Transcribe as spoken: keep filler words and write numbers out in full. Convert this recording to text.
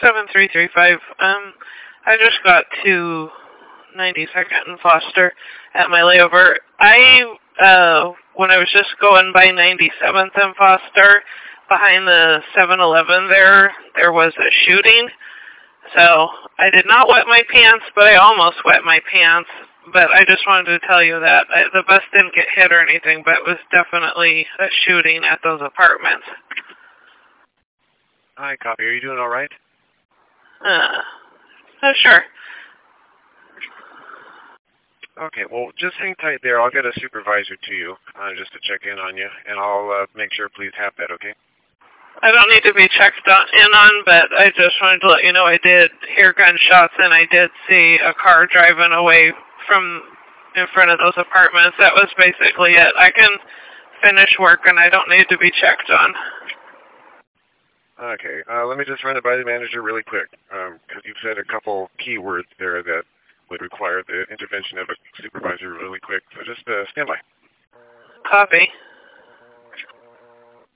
seven three three five. Um, I just got to ninety-second and Foster at my layover. I, uh, when I was just going by ninety-seventh and Foster, behind the seven eleven there, there was a shooting. So I did not wet my pants, but I almost wet my pants. But I just wanted to tell you that I, the bus didn't get hit or anything, but it was definitely a shooting at those apartments. Hi, copy. Are you doing all right? Uh, uh sure. Okay, well, just hang tight there. I'll get a supervisor to you uh, just to check in on you, and I'll uh, make sure police have that, okay? I don't need to be checked on, in on, but I just wanted to let you know I did hear gunshots, and I did see a car driving away from in front of those apartments. That was basically it. I can finish work, and I don't need to be checked on. Okay, uh, let me just run it by the manager really quick, because um, you've said a couple keywords there that would require the intervention of a supervisor really quick. So just uh, stand by. Copy.